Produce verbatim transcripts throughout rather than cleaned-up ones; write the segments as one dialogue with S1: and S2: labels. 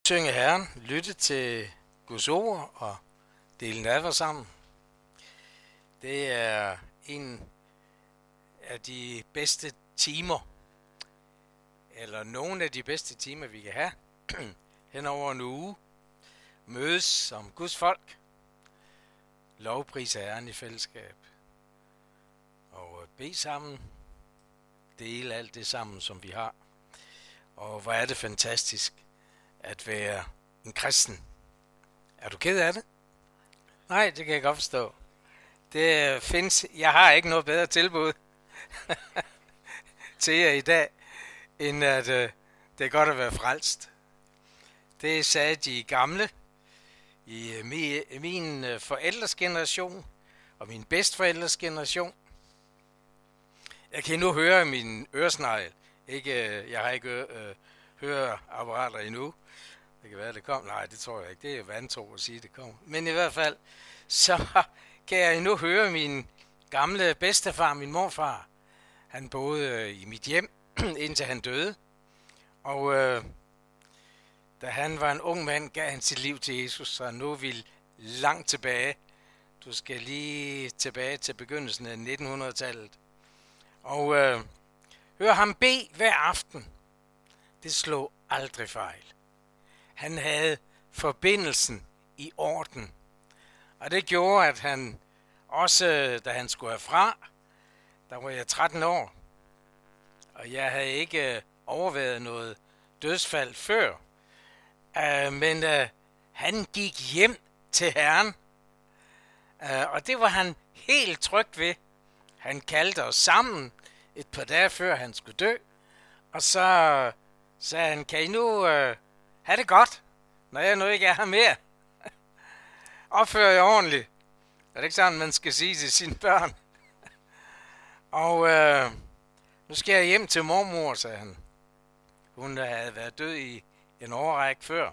S1: Synge Herren, lytte til Guds ord og dele nadver sammen. Det er en af de bedste timer, eller nogle af de bedste timer, vi kan have hen over en uge. Mødes som Guds folk, lovprise Herren i fællesskab og bede sammen, dele alt det sammen, som vi har. Og hvor er det fantastisk at være en kristen. Er du ked af det? Nej, det kan jeg godt forstå. Det findes, jeg har ikke noget bedre tilbud til jer i dag, end at uh, det er godt at være frelst. Det sagde de gamle i uh, mi, min uh, forældres generation og min bedsteforældres generation. Jeg kan nu høre min øresnegl. Ikke, uh, jeg har ikke uh, høreapparater endnu. Det kan være, det kom. Nej, det tror jeg ikke. Det er vantro at sige, det kommer. Men i hvert fald, så kan jeg nu høre min gamle bedstefar, min morfar. Han boede i mit hjem, indtil han døde. Og øh, da han var en ung mand, gav han sit liv til Jesus, så nu er vi langt tilbage. Du skal lige tilbage til begyndelsen af nitten hundrede-tallet. Og øh, hør ham bede hver aften. Det slog aldrig fejl. Han havde forbindelsen i orden. Og det gjorde, at han også, da han skulle herfra, der var jeg tretten år, og jeg havde ikke overvejet noget dødsfald før. Uh, men uh, han gik hjem til Herren, uh, og det var han helt tryg ved. Han kaldte os sammen et par dage før han skulle dø, og så sagde han, kan I nu uh, have det godt, når jeg nu ikke er her mere? Opfør jeg ordentligt. Er det ikke sådan, man skal sige til sine børn? Og øh, nu skal jeg hjem til mormor, sagde han. Hun havde været død i en årrække før.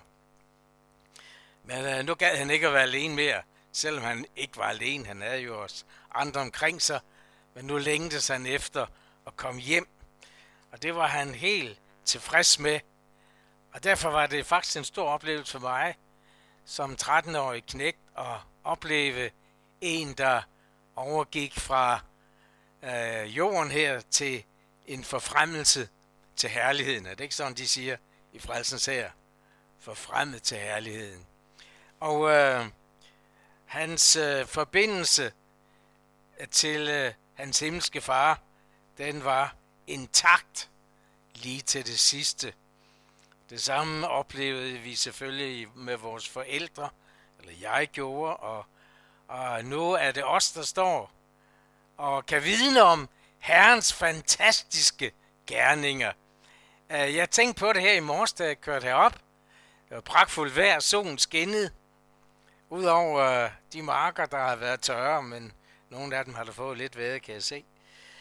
S1: Men øh, nu gad han ikke at være alene mere, selvom han ikke var alene. Han havde jo også andre omkring sig, men nu længtes han efter at komme hjem. Og det var han helt tilfreds med. Og derfor var det faktisk en stor oplevelse for mig, som tretten-årig knægt, at opleve en, der overgik fra øh, jorden her til en forfremmelse til herligheden. Er det ikke sådan, de siger i Frelsens Hær? Forfremmet til herligheden. Og øh, hans øh, forbindelse til øh, hans himmelske far, den var intakt lige til det sidste. Det samme oplevede vi selvfølgelig med vores forældre, eller jeg gjorde, og, og nu er det os, der står og kan vidne om Herrens fantastiske gerninger. Jeg tænkte på det her i morges, da jeg kørte herop. Det var pragtfuldt vejr, solen skinnede. Udover de marker, der har været tørre, men nogle af dem har der fået lidt vejr, kan jeg se.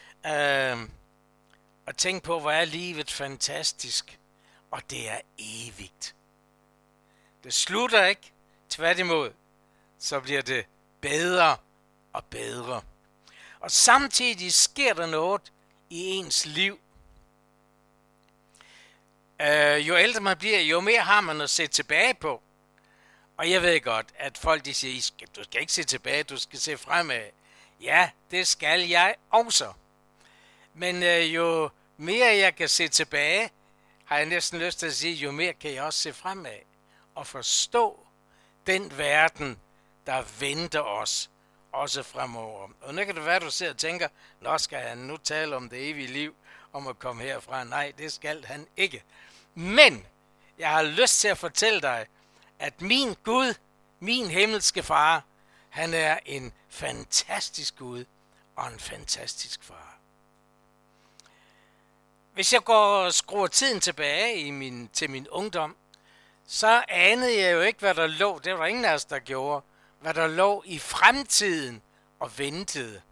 S1: Og tænk på, hvor er livet fantastisk. Og det er evigt. Det slutter ikke. Tværtimod, så bliver det bedre og bedre. Og samtidig sker der noget i ens liv. Øh, jo ældre man bliver, jo mere har man at se tilbage på. Og jeg ved godt, at folk de siger, du skal ikke se tilbage, du skal se fremad. Ja, det skal jeg også. Men øh, jo mere jeg kan se tilbage, har jeg næsten lyst til at sige, jo mere kan jeg også se fremad og forstå den verden, der venter os også fremover. Og nu kan det være, at du sidder og tænker, nå skal han nu tale om det evige liv, om at komme herfra. Nej, det skal han ikke. Men jeg har lyst til at fortælle dig, at min Gud, min himmelske far, han er en fantastisk Gud og en fantastisk far. Hvis jeg går og skruer tiden tilbage i min, til min ungdom, så anede jeg jo ikke, hvad der lå. Det var der ingen af os, der gjorde. Hvad der lå i fremtiden og ventede.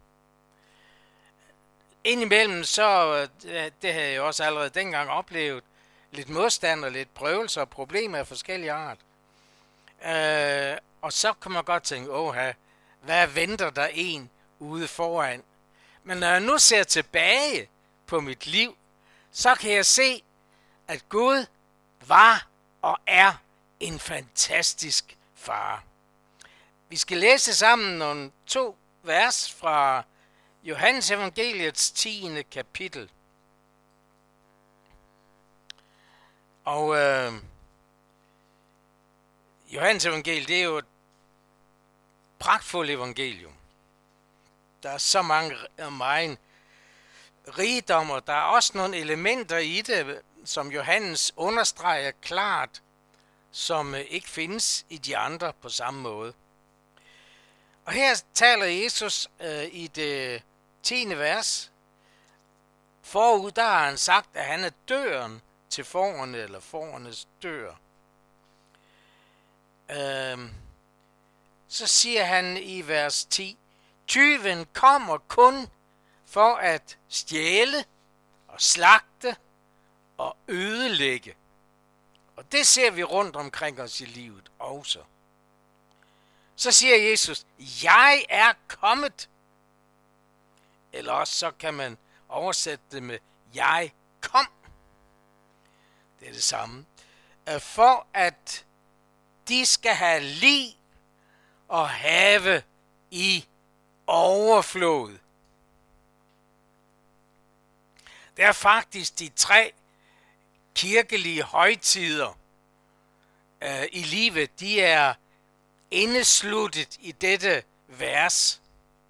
S1: Indimellem, så, det havde jeg også allerede dengang oplevet, lidt modstand og lidt prøvelser og problemer af forskellige art. Øh, og så kan man godt tænke, åh, hvad venter der en ude foran? Men når jeg nu ser tilbage på mit liv, så kan jeg se, at Gud var og er en fantastisk far. Vi skal læse sammen nogle to vers fra Johannes evangeliets tiende kapitel. Og øh, Johannes evangeliet, det er jo et pragtfuldt evangelium. Der er så mange meget rigdommer. Der er også nogle elementer i det, som Johannes understreger klart, som ikke findes i de andre på samme måde. Og her taler Jesus øh, i det tiende vers. Forud der har han sagt, at han er døren til fårene, eller fårenes dør. Øhm, så siger han i vers ti, tyven kommer kun for at stjæle og slagte og ødelægge. Og det ser vi rundt omkring os i livet også. Så siger Jesus, jeg er kommet. Eller også så kan man oversætte det med, jeg kom. Det er det samme. For at de skal have liv og have i overflod. Det er faktisk de tre kirkelige højtider øh, i livet, de er indesluttet i dette vers.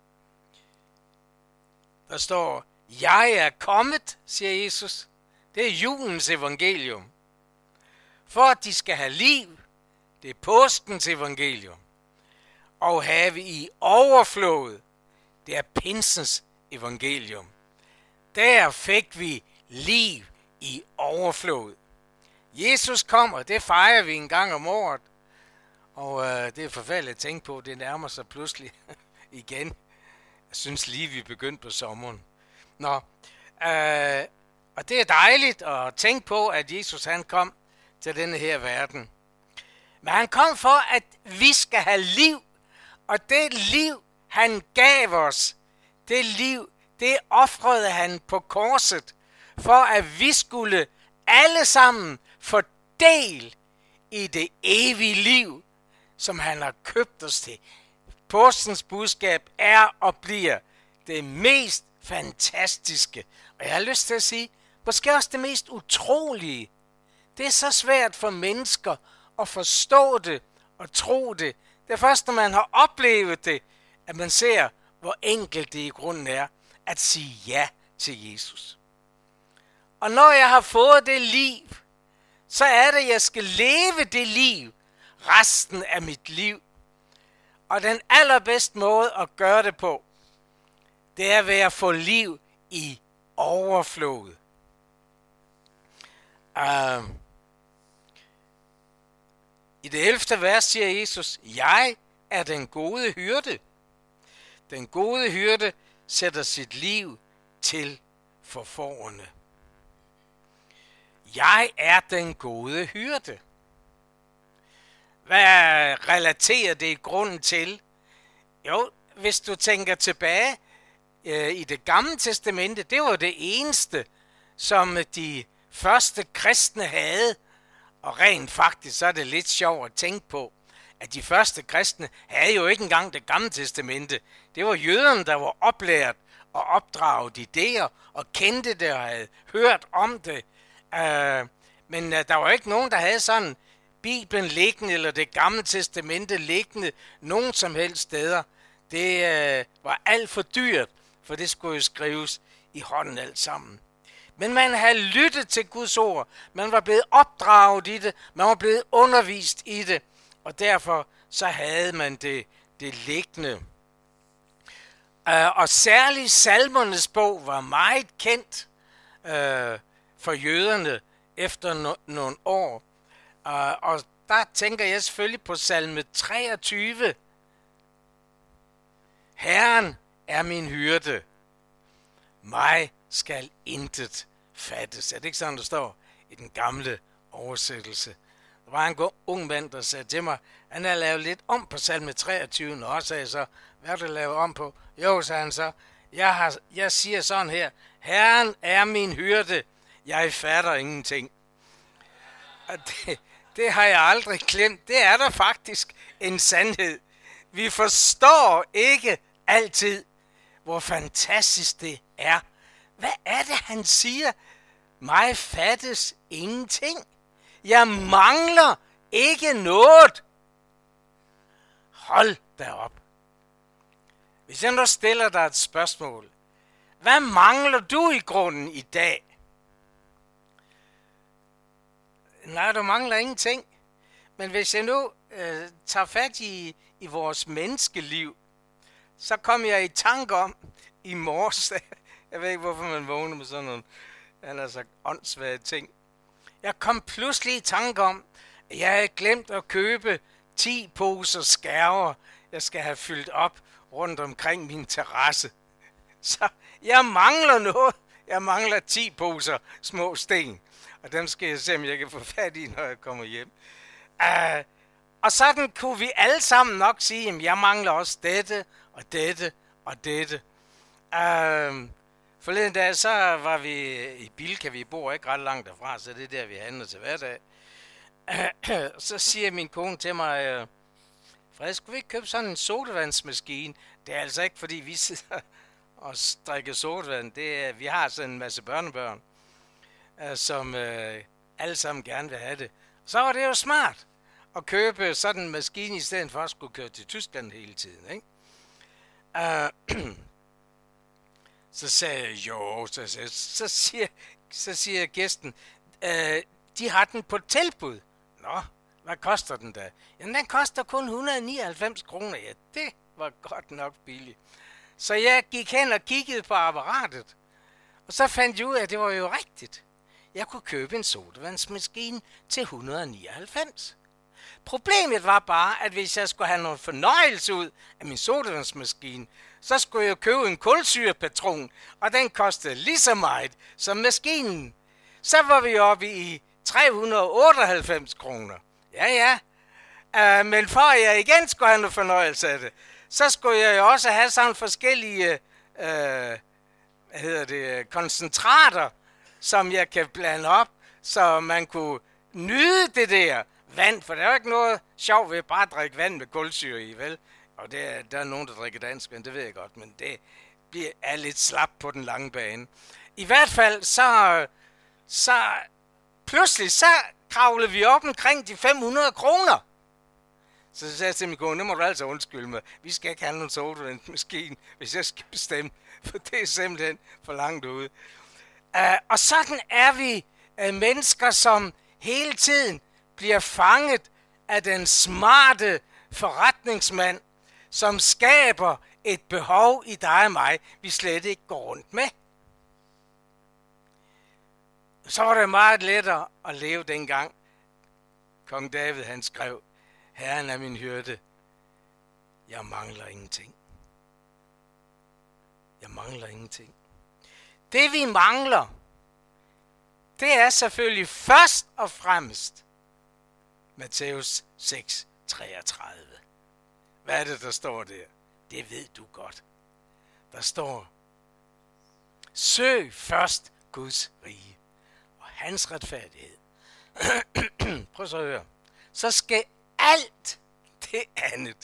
S1: Der står, jeg er kommet, siger Jesus. Det er julens evangelium. For at de skal have liv, det er påskens evangelium. Og have i overflod, det er pinsens evangelium. Der fik vi liv i overflod. Jesus kommer, det fejrer vi en gang om året. Og øh, det er forfærdeligt at tænke på, det nærmer sig pludselig igen. Jeg synes lige, vi er begyndt på sommeren. Nå, øh, og det er dejligt at tænke på, at Jesus han kom til denne her verden. Men han kom for, at vi skal have liv. Og det liv, han gav os, det liv, det ofrede han på korset, for at vi skulle alle sammen få del i det evige liv, som han har købt os til. Påskens budskab er og bliver det mest fantastiske. Og jeg har lyst til at sige, måske også det mest utrolige. Det er så svært for mennesker at forstå det og tro det. Det er først, når man har oplevet det, at man ser, hvor enkelt det i grunden er at sige ja til Jesus. Og når jeg har fået det liv, så er det, at jeg skal leve det liv resten af mit liv. Og den allerbedste måde at gøre det på, det er ved at få liv i overflod. Uh, I det ellevte vers siger Jesus, jeg er den gode hyrde. Den gode hyrde sætter sit liv til for fårene. Jeg er den gode hyrde. Hvad relaterer det i grunden til? Jo, hvis du tænker tilbage øh, i det gamle testamente, det var det eneste, som de første kristne havde. Og rent faktisk, så er det lidt sjovt at tænke på, at de første kristne havde jo ikke engang det gamle testamente. Det var jøderne, der var oplært og opdraget i det, og kendte det og havde hørt om det. Uh, men uh, der var ikke nogen, der havde sådan Bibelen liggende, eller det gamle testamente liggende, nogen som helst steder. Det uh, var alt for dyrt, for det skulle jo skrives i hånden alt sammen. Men man havde lyttet til Guds ord. Man var blevet opdraget i det. Man var blevet undervist i det. Og derfor så havde man det, det liggende. Uh, og særligt Salmernes bog var meget kendt uh, for jøderne efter no- nogle år. Uh, og der tænker jeg selvfølgelig på salme treogtyve. Herren er min hyrde. Mig skal intet fattes. Er det ikke sådan, der står i den gamle oversættelse? Der var en god, ung mand, der sagde til mig, han har lavet lidt om på salme treogtyve, og sagde så, hvad har du lavet om på? Jo, sagde han så, jeg, har, jeg siger sådan her, Herren er min hyrde, jeg fatter ingenting. Og det, Det har jeg aldrig glemt. Det er der faktisk en sandhed. Vi forstår ikke altid, hvor fantastisk det er. Hvad er det, han siger? Mig fattes ingenting. Jeg mangler ikke noget. Hold da op. Hvis jeg nu stiller dig et spørgsmål. Hvad mangler du i grunden i dag? Nej, du mangler ingenting. Men hvis jeg nu øh, tager fat i, i vores menneskeliv, så kom jeg i tanke om i morges, jeg ved ikke, hvorfor man vågner med sådan nogle, han har sagt, åndssvage ting. Jeg kom pludselig i tanke om, at jeg havde glemt at købe ti poser skærver, jeg skal have fyldt op rundt omkring min terrasse. Så jeg mangler noget. Jeg mangler ti poser små sten. Og dem skal jeg se, om jeg kan få fat i, når jeg kommer hjem. Uh, og sådan kunne vi alle sammen nok sige, at jeg mangler også dette, og dette, og dette. Uh, forleden dag, så var vi i Bilka, vi bor ikke ret langt derfra, så det er der, vi handler til hverdag. Uh, så siger min kone til mig, uh, Fred, skulle vi ikke købe sådan en sodavandsmaskine? Det er altså ikke, fordi vi sidder og drikker sodavand. Det er, vi har sådan en masse børnebørn, uh, som uh, alle sammen gerne vil have det. Så var det jo smart at købe sådan en maskine, i stedet for at skulle køre til Tyskland hele tiden, ikke? Uh, så sagde jeg, jo, så, så, så, siger, så siger gæsten, uh, de har den på tilbud. Nå, hvad koster den da? Jamen, den koster kun et hundrede og nioghalvfems kroner. Ja, det var godt nok billigt. Så jeg gik hen og kiggede på apparatet, og så fandt jeg ud af, at det var jo rigtigt. Jeg kunne købe en sodavandsmaskine til et hundrede og nioghalvfems. Problemet var bare, at hvis jeg skulle have noget fornøjelse ud af min sodavandsmaskine, så skulle jeg købe en kulsyrepatron, og den kostede lige så meget som maskinen. Så var vi oppe i tre hundrede og otteoghalvfems kroner. Ja, ja. Uh, men for at jeg igen skulle have noget fornøjelse af det, så skulle jeg jo også have sådan forskellige uh, hvad hedder det, koncentrater, som jeg kan blande op, så man kunne nyde det der vand, for der er jo ikke noget sjovt ved bare at drikke vand med kulsyre i, vel? Og det er, der er nogen, der drikker dansk vand, det ved jeg godt, men det bliver, er lidt slap på den lange bane. I hvert fald, så, så pludselig, så kravlede vi op omkring de fem hundrede kroner. Så sagde jeg til min kone, nu må du altså undskylde mig, vi skal ikke have nogen sodavandsmaskine, hvis jeg skal bestemme, for det er simpelthen for langt ude. Uh, og sådan er vi uh, mennesker, som hele tiden bliver fanget af den smarte forretningsmand, som skaber et behov i dig og mig, vi slet ikke går rundt med. Så var det meget lettere at leve dengang. Kong David, han skrev, Herren er min hyrde, jeg mangler ingenting. Jeg mangler ingenting. Det vi mangler, det er selvfølgelig først og fremmest Matthæus seks treogtredive. Hvad er det, der står der? Det ved du godt. Der står, søg først Guds rige og hans retfærdighed. Prøv så at høre. Så skal alt det andet,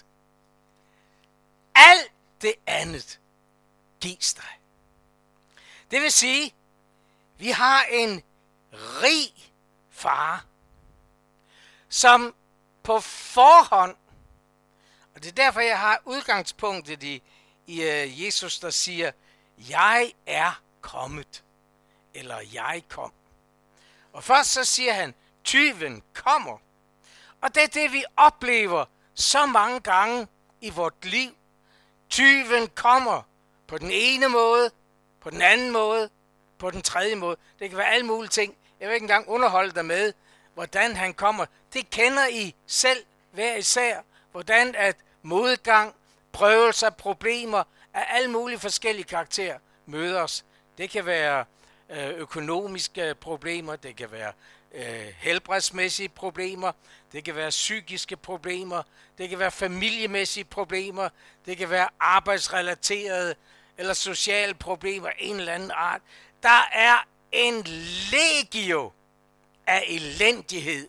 S1: alt det andet gives dig. Det vil sige, vi har en rig far, som på forhånd, og det er derfor, jeg har udgangspunktet i, i uh, Jesus, der siger, jeg er kommet, eller jeg kom. Og først så siger han, tyven kommer. Og det er det, vi oplever så mange gange i vort liv. Tyven kommer på den ene måde, på den anden måde, på den tredje måde. Det kan være alle mulige ting. Jeg vil ikke engang underholde dig med, hvordan han kommer. Det kender I selv hver især. Hvordan at modgang, prøvelser, problemer af alle mulige forskellige karakterer møder os. Det kan være øh, økonomiske problemer, det kan være øh, helbredsmæssige problemer, det kan være psykiske problemer, det kan være familiemæssige problemer, det kan være arbejdsrelaterede eller sociale problemer af en eller anden art. Der er en legio af elendighed,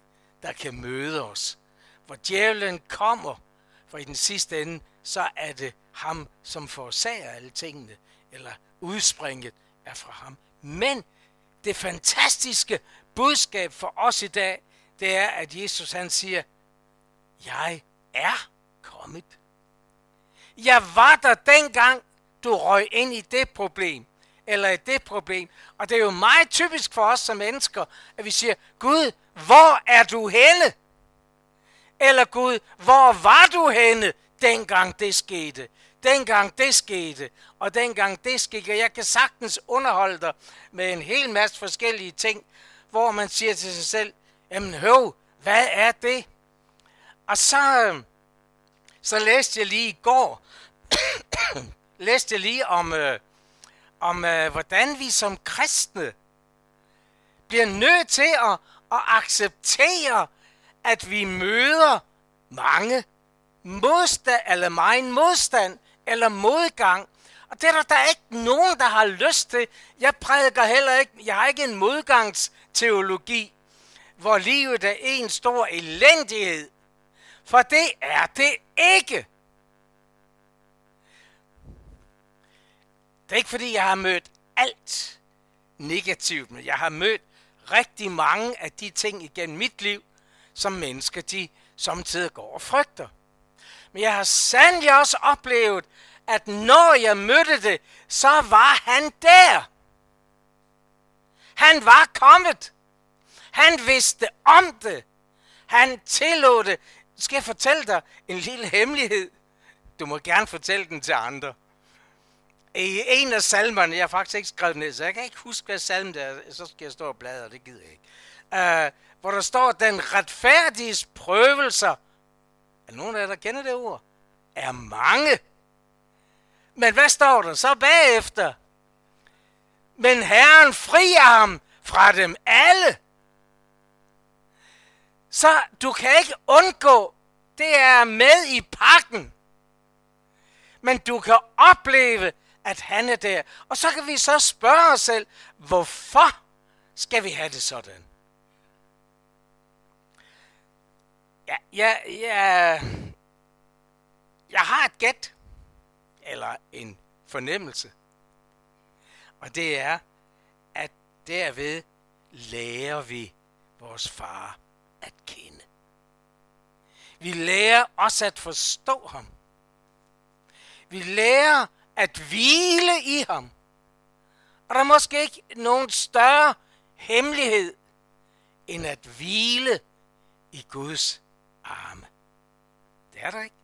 S1: der kan møde os. Hvor djævlen kommer, for i den sidste ende, så er det ham, som forårsager alle tingene, eller udspringet er fra ham. Men det fantastiske budskab for os i dag, det er, at Jesus han siger, jeg er kommet. Jeg var der dengang, du røg ind i det problem, eller i det problem. Og det er jo meget typisk for os som mennesker, at vi siger, Gud, hvor er du henne? Eller Gud, hvor var du henne, dengang det skete? Dengang det skete, og dengang det skete. Og jeg kan sagtens underholde dig med en hel masse forskellige ting, hvor man siger til sig selv, jamen høv, hvad er det? Og så, så læste jeg lige i går, læste jeg lige om, øh, om øh, hvordan vi som kristne bliver nødt til at, at acceptere, at vi møder mange modstand, eller megen modstand, eller modgang. Og det er der, der er ikke nogen, der har lyst til. Jeg prædiker heller ikke, jeg har ikke en modgangsteologi, hvor livet er en stor elendighed. For det er det ikke. Det er ikke fordi, jeg har mødt alt negativt, men jeg har mødt rigtig mange af de ting igennem mit liv, som mennesker, de samtidig går og frygter. Men jeg har sandelig også oplevet, at når jeg mødte det, så var han der. Han var kommet. Han vidste om det. Han tillod det. Skal jeg fortælle dig en lille hemmelighed? Du må gerne fortælle den til andre. I en af salmerne, jeg har faktisk ikke skrevet ned, så jeg kan ikke huske, hvad salmen der er, så skal jeg stå og bladre, det gider jeg ikke. Uh, hvor der står, den retfærdiges prøvelser, er nogen af jer, der kender det ord, er mange. Men hvad står der så bagefter? Men Herren frier ham fra dem alle. Så du kan ikke undgå, det er med i pakken. Men du kan opleve, at han er der. Og så kan vi så spørge os selv, hvorfor skal vi have det sådan? Ja, ja, ja. Jeg har et gæt, eller en fornemmelse. Og det er, at derved lærer vi vores far at kende. Vi lærer også at forstå ham. Vi lærer at hvile i ham. Og der er måske ikke nogen større hemmelighed, end at hvile i Guds arme. Det er der ikke.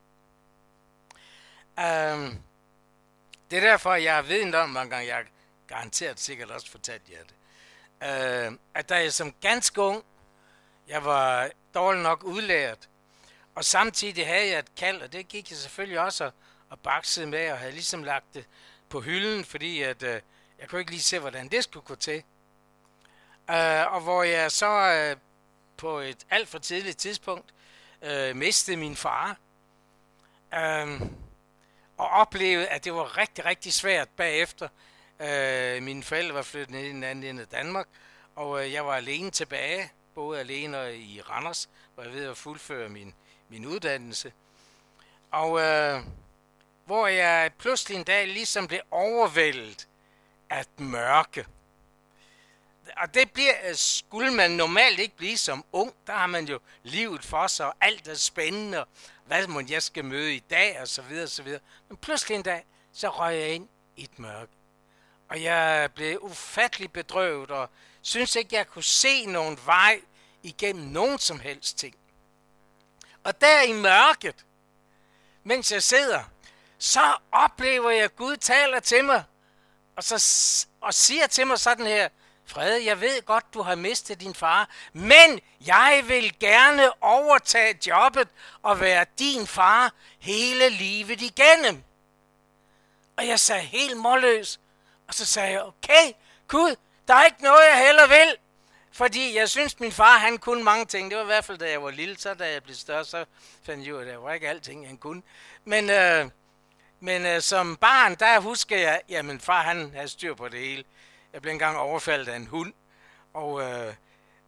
S1: Um, det er derfor, jeg har viden om, mange gange, jeg har garanteret sikkert også fortalt jer det, uh, at da jeg som ganske ung, jeg var dårligt nok udlært, og samtidig havde jeg et kald, og det gik jeg selvfølgelig også at, at bakse med, og havde ligesom lagt det på hylden, fordi at, uh, jeg kunne ikke lige se, hvordan det skulle gå til. Uh, og hvor jeg så uh, på et alt for tidligt tidspunkt uh, mistede min far, uh, og oplevede, at det var rigtig, rigtig svært bagefter. Uh, mine forældre var flyttet ned i den anden ende af Danmark, og uh, jeg var alene tilbage, både alene i Randers, hvor jeg ved at fuldføre min, min uddannelse. Og uh, hvor jeg pludselig en dag ligesom blev overvældet af et mørke. Og det bliver, skulle man normalt ikke blive som ung. Der har man jo livet for sig, og alt er spændende, og hvad må jeg skal møde i dag, og så videre, og så videre. Men pludselig en dag, så røg jeg ind i et mørke. Og jeg blev ufattelig bedrøvet, og synes ikke, jeg kunne se nogen vej igennem nogen som helst ting. Og der i mørket, mens jeg sidder, så oplever jeg, at Gud taler til mig, og, så, og siger til mig sådan her, Frede, jeg ved godt, du har mistet din far, men jeg vil gerne overtage jobbet og være din far hele livet igennem. Og jeg sagde helt målløs, og så sagde jeg, okay, Gud, der er ikke noget, jeg heller vil. Fordi jeg synes, min far, han kunne mange ting. Det var i hvert fald, da jeg var lille, så da jeg blev større, så fandt jeg ud af, at det var ikke alting, han kunne. Men, øh, men øh, som barn, der husker jeg, jamen far, han havde styr på det hele. Jeg blev engang overfaldet af en hund, og, øh,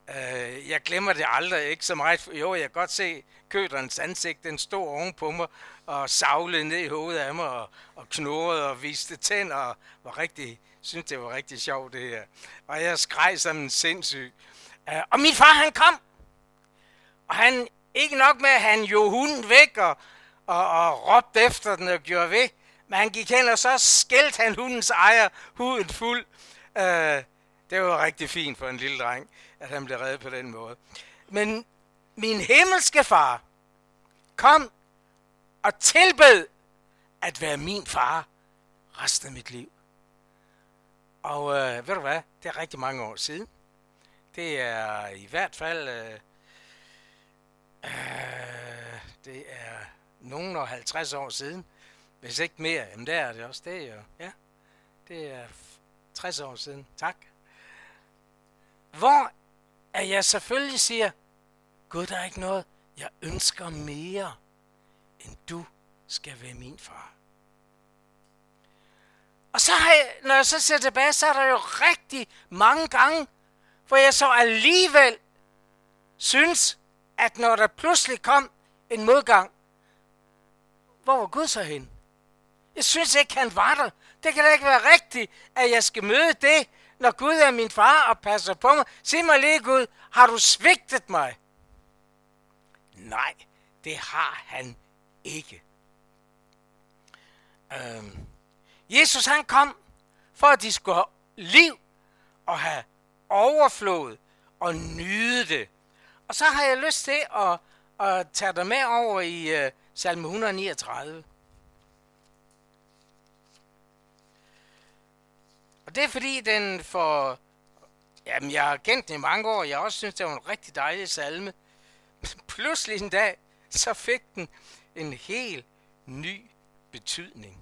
S1: Uh, jeg glemmer det aldrig, ikke så meget. Jo, jeg kan godt se køterens ansigt, den stod oven på mig, og savlede ned i hovedet af mig, og, og knurrede og viste tænder, og var rigtig, synes det var rigtig sjovt det her. Og jeg skreg som en sindssyg. Uh, og min far, han kom, og han, ikke nok med, at han jo hunden væk, og, og, og råbte efter den og gjorde ved, men han gik hen, og så skældte han hundens ejer huden fuld. Uh, det var rigtig fint for en lille dreng, at han blev reddet på den måde. Men min himmelske far kom og tilbød at være min far resten af mit liv. Og øh, ved du hvad, det er rigtig mange år siden. Det er i hvert fald, øh, øh, det er nogen og halvtreds år siden. Hvis ikke mere, jamen der er det også. Det er jo, ja, det er tres år siden. Tak. Hvor at jeg selvfølgelig siger, Gud, der er ikke noget, jeg ønsker mere, end du skal være min far. Og så har jeg, når jeg så ser tilbage, så er der jo rigtig mange gange, hvor jeg så alligevel synes, at når der pludselig kom en modgang, hvor var Gud så hen? Jeg synes ikke, han var der. Det kan da ikke være rigtigt, at jeg skal møde det, når Gud er min far og passer på mig. Sig mig lige, Gud, har du svigtet mig? Nej, det har han ikke. Øhm. Jesus, han kom, for at de skulle have liv og have overflod og nyde det. Og så har jeg lyst til at, at tage dig med over i uh, salme et hundrede niogtredive. Og det er fordi, den for... Jamen, jeg har kendt den i mange år, og jeg også synes, det var en rigtig dejlig salme. Pludselig en dag, så fik den en helt ny betydning.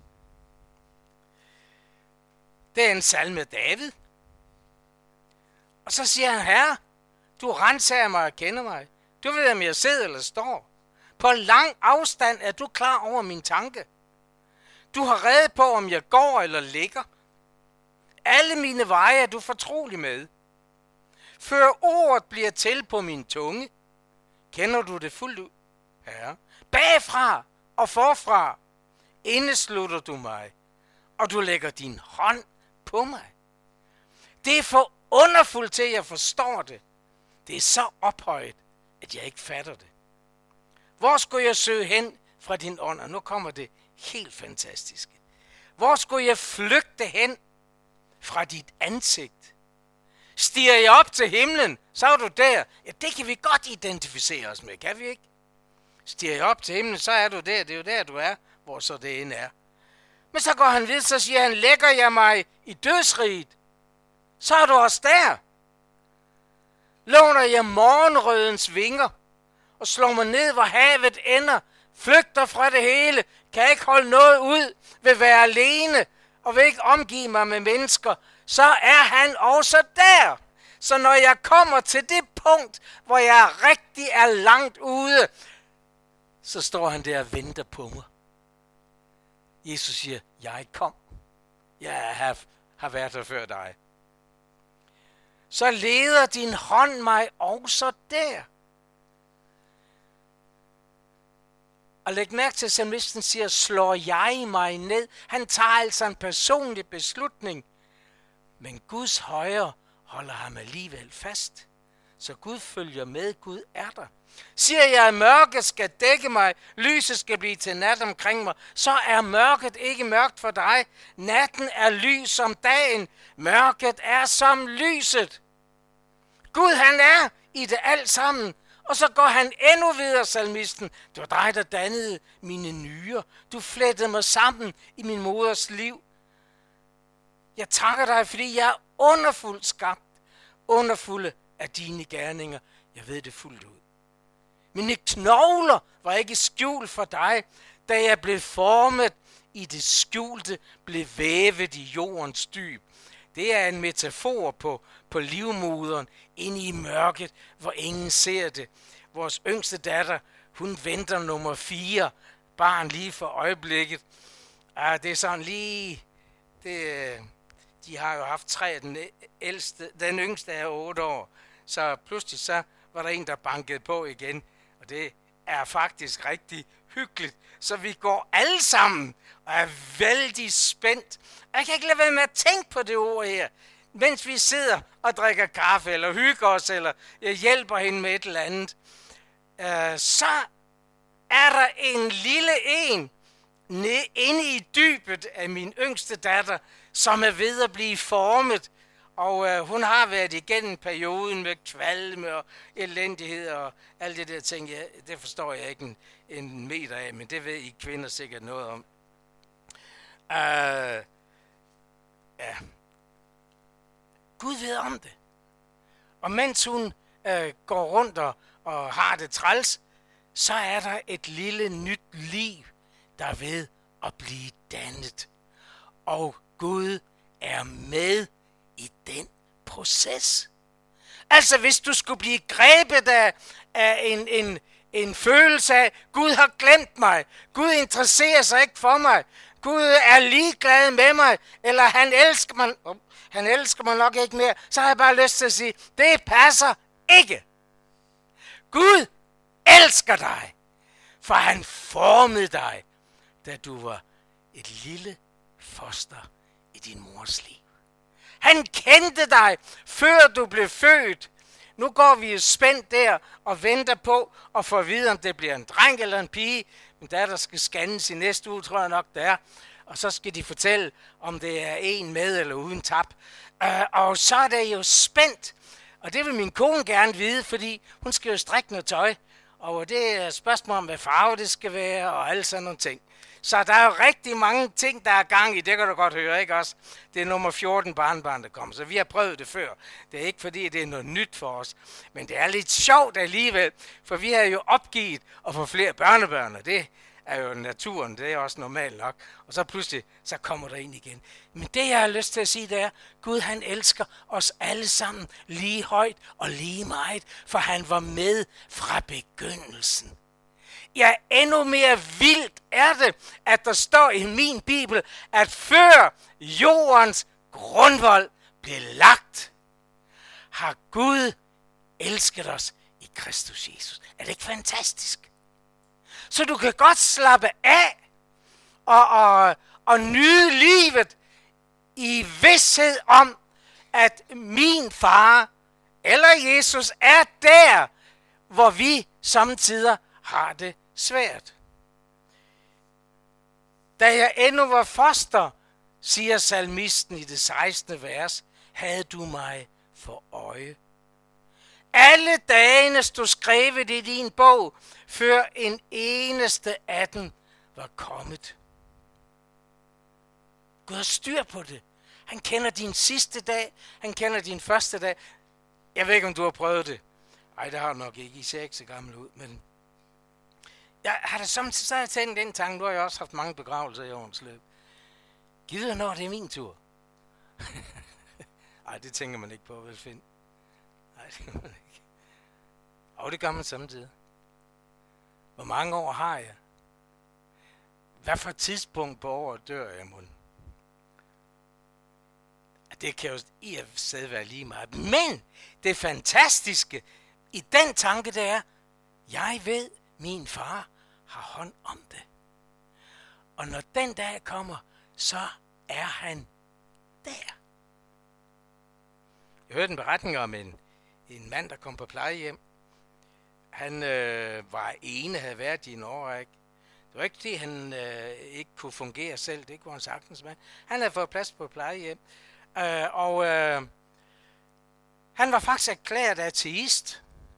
S1: Det er en salme af David. Og så siger han, Herre, du renser mig og kender mig. Du ved, om jeg sidder eller står. På lang afstand er du klar over min tanke. Du har reddet på, om jeg går eller ligger. Alle mine veje er du fortrolig med. Før ordet bliver til på min tunge, kender du det fuldt ud, Herre. Bagfra og forfra indeslutter du mig, og du lægger din hånd på mig. Det er for underfuldt til, at jeg forstår det. Det er så ophøjet, at jeg ikke fatter det. Hvor skulle jeg søge hen fra din ånd? Og nu kommer det helt fantastiske. Hvor skulle jeg flygte hen fra dit ansigt? Stiger jeg op til himlen, så er du der. Ja, det kan vi godt identificere os med, kan vi ikke? Stiger jeg op til himlen, så er du der. Det er jo der, du er, hvor så det end er. Men så går han videre, så siger han, lægger jeg mig i dødsriget, så er du også der. Låner jeg morgenrødens vinger, og slår mig ned, hvor havet ender, flygter fra det hele, kan ikke holde noget ud, vil være alene, og vil ikke omgive mig med mennesker, så er han også der. Så når jeg kommer til det punkt, hvor jeg rigtig er langt ude, så står han der og venter på mig. Jesus siger, jeg kom. Jeg har, har været der før dig. Så leder din hånd mig også der. Og læg mærke til, at salmisten siger, slår jeg mig ned. Han tager altså en personlig beslutning. Men Guds højre holder ham alligevel fast. Så Gud følger med. Gud er der. Siger jeg, at mørket skal dække mig, lyset skal blive til nat omkring mig, så er mørket ikke mørkt for dig. Natten er lys som dagen. Mørket er som lyset. Gud, han er i det alt sammen. Og så går han endnu videre, salmisten. Det var dig, der dannede mine nyrer. Du flettede mig sammen i min moders liv. Jeg takker dig, fordi jeg er underfuldt skabt. Underfulde af dine gerninger. Jeg ved det fuldt ud. Mine knogler var ikke skjult for dig, da jeg blev formet i det skjulte, blev vævet i jordens dyb. Det er en metafor på, på livmoderen inde i mørket, hvor ingen ser det. Vores yngste datter, hun venter nummer fire, barn lige for øjeblikket. Ah, det er sådan lige... Det, de har jo haft tre, den ældste, den yngste er otte år. så pludselig så var der en, der bankede på igen, og det er faktisk rigtig hyggeligt. Så vi går alle sammen og er vældig spændt. Og jeg kan ikke lade være med at tænke på det ord her, mens vi sidder og drikker kaffe, eller hygger os, eller jeg hjælper hende med et eller andet. Uh, så er der en lille en nede inde i dybet af min yngste datter, som er ved at blive formet. Og uh, hun har været igennem perioden med kvalme og elendighed og alt det der ting. Ja, det forstår jeg ikke en, en meter af, men det ved I kvinder sikkert noget om. Uh, ja. Gud ved om det. Og mens hun uh, går rundt og, og har det træls, så er der et lille nyt liv, der er ved at blive dannet. Og Gud er med i den proces. Altså hvis du skulle blive grebet af, af en, en, en følelse af, Gud har glemt mig, Gud interesserer sig ikke for mig, Gud er ligeglad med mig, eller han elsker mig, oh, han elsker mig nok ikke mere, så har jeg bare lyst til at sige, det passer ikke. Gud elsker dig, for han formede dig, da du var et lille foster i din mors liv. Han kendte dig, før du blev født. Nu går vi jo spændt der og venter på at få at vide, om det bliver en dreng eller en pige. Men der, der skal scannes i næste uge, tror jeg nok, det er. Og så skal de fortælle, om det er en med eller uden tab. Uh, og så er det jo spændt. Og det vil min kone gerne vide, fordi hun skal jo strikke noget tøj. Og det er et spørgsmål om, hvad farve det skal være, og alle sådan nogle ting. Så der er jo rigtig mange ting, der er gang i. Det kan du godt høre, ikke også? Det er nummer fjorten barnbarn, der kommer. Så vi har prøvet det før. Det er ikke fordi, det er noget nyt for os. Men det er lidt sjovt alligevel. For vi har jo opgivet at få flere børnebørn. Og det er jo naturen. Det er også normalt nok. Og så pludselig, så kommer der ind igen. Men det, jeg har lyst til at sige, det er, Gud han elsker os alle sammen lige højt og lige meget. For han var med fra begyndelsen. Ja, endnu mere vildt er det, at der står i min bibel, at før jordens grundvold blev lagt, har Gud elsket os i Kristus Jesus. Er det ikke fantastisk? Så du kan godt slappe af og, og, og nyde livet i vidsthed om, at min far eller Jesus er der, hvor vi samtidig har det svært. Da jeg endnu var foster, siger salmisten i det sekstende vers, havde du mig for øje. Alle dagene stod skrevet i din bog, før en eneste af dem var kommet. Gud har styr på det. Han kender din sidste dag, han kender din første dag. Jeg ved ikke, om du har prøvet det. Ej, det har du nok ikke. I ser ikke så gammel ud, men jeg har da samtidig så har jeg tænkt den tanke, nu har jeg også haft mange begravelser i årens løb. Gider når det er min tur? Ej, det tænker man ikke på, vel Finn? Nej, det gør man ikke. Og det gør man samtidig. Hvor mange år har jeg? Hvad for et tidspunkt på året dør jeg imod? Det kan jo i og for sig være lige meget. Men det fantastiske i den tanke, det er, jeg ved, min far har hånd om det. Og når den dag kommer, så er han der. Jeg hørte en beretning om en, en mand, der kom på plejehjem. Han øh, var ene, havde været i en årrække. Det var ikke fordi, han øh, ikke kunne fungere selv. Det kunne han sagtens med. Han havde fået plads på plejehjem. Øh, og øh, han var faktisk erklæret ateist.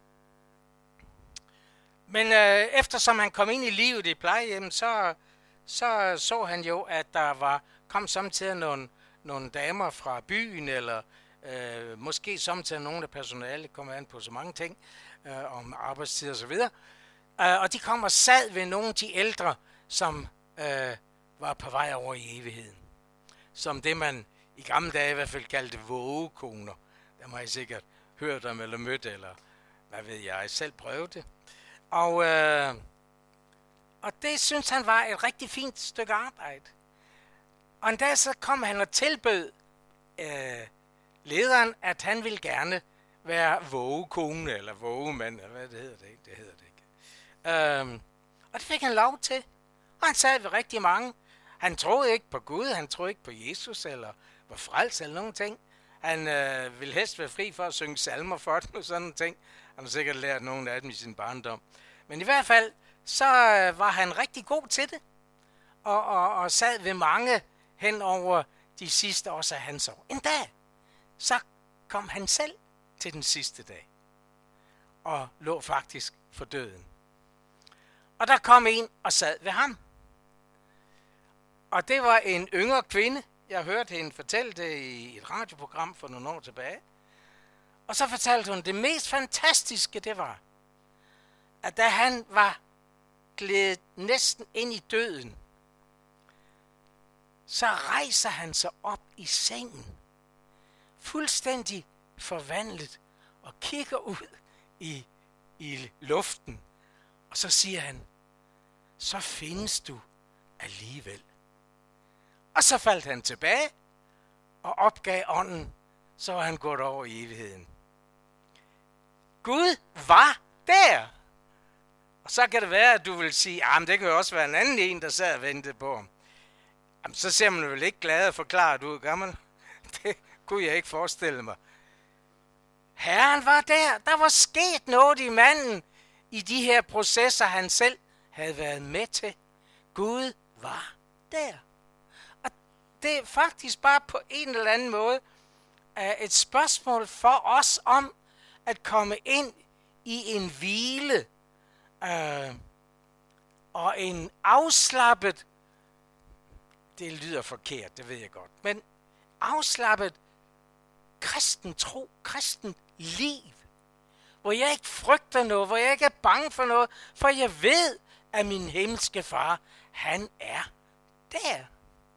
S1: Men øh, eftersom han kom ind i livet i plejehjemmet, så, så så han jo, at der var kom samtidig nogle, nogle damer fra byen, eller øh, måske samtidig nogle af personalet, kom an på så mange ting, øh, om arbejdstid og så videre. Øh, og de kom og sad ved nogle af de ældre, som øh, var på vej over i evigheden. Som det, man i gamle dage i hvert fald kaldte vågekoner. Der må I sikkert hørt om eller mødt, eller hvad ved jeg, jeg selv prøvede det. Og, øh, og det synes han var et rigtig fint stykke arbejde. Og en dag så kom han og tilbød øh, lederen, at han ville gerne være vågekone, eller vågemand, eller hvad det hedder det ikke, det hedder det ikke. Øhm, og det fik han lov til. Og han sad ved rigtig mange. Han troede ikke på Gud, han troede ikke på Jesus, eller var frels, eller nogen ting. Han øh, ville helst være fri for at synge salmer for dem, og sådan nogle ting. Han har sikkert lært nogle af dem i sin barndom. Men i hvert fald, så øh, var han rigtig god til det, og, og, og sad ved mange hen over de sidste år af hans år. En dag, så kom han selv til den sidste dag, og lå faktisk for døden. Og der kom en og sad ved ham. Og det var en yngre kvinde. Jeg hørte hende fortælle det i et radioprogram for nogle år tilbage. Og så fortalte hun, det mest fantastiske, det var, at da han var glædet næsten ind i døden, så rejser han sig op i sengen, fuldstændig forvandlet, og kigger ud i, i luften. Og så siger han, så findes du alligevel. Og så faldt han tilbage og opgav ånden, så var han gået over i evigheden. Gud var der. Og så kan det være, at du vil sige, at det kan jo også være en anden en, der sad og ventede på ham. Jamen, så ser man vel ikke glad og forklaret ud, gammel. Det kunne jeg ikke forestille mig. Herren var der. Der var sket noget i manden i de her processer, han selv havde været med til. Gud var der. Og det er faktisk bare på en eller anden måde et spørgsmål for os om at komme ind i en hvile øh, og en afslappet, det lyder forkert, det ved jeg godt, men afslappet kristen tro, kristen liv, hvor jeg ikke frygter noget, hvor jeg ikke er bange for noget, for jeg ved, at min himmelske far, han er der.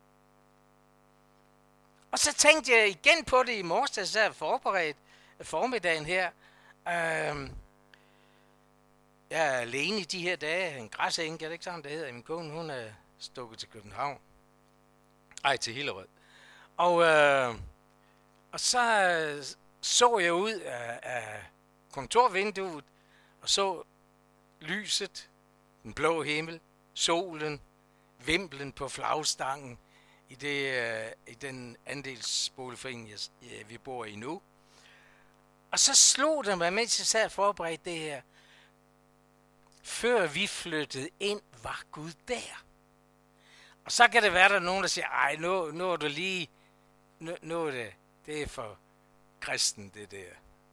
S1: Og så tænkte jeg igen på det i morges, da jeg sad forberedt formiddagen her. Øhm, jeg er alene i de her dage, en græsænke, er det ikke sådan, det hedder? Min kone, hun er stukket til København. Ej, til Hillerød. Og, øh, og så øh, så jeg ud af, af kontorvinduet, og så lyset, den blå himmel, solen, vimplen på flagstangen i, det, øh, i den andelsboligforening, jeg, vi bor i nu. Og så slog det mig, mens jeg sad forberedt det her. Før vi flyttede ind, var Gud der. Og så kan det være, der er nogen, der siger, ej, nu, nu er du lige, nu, nu er det, det er for kristen, det der.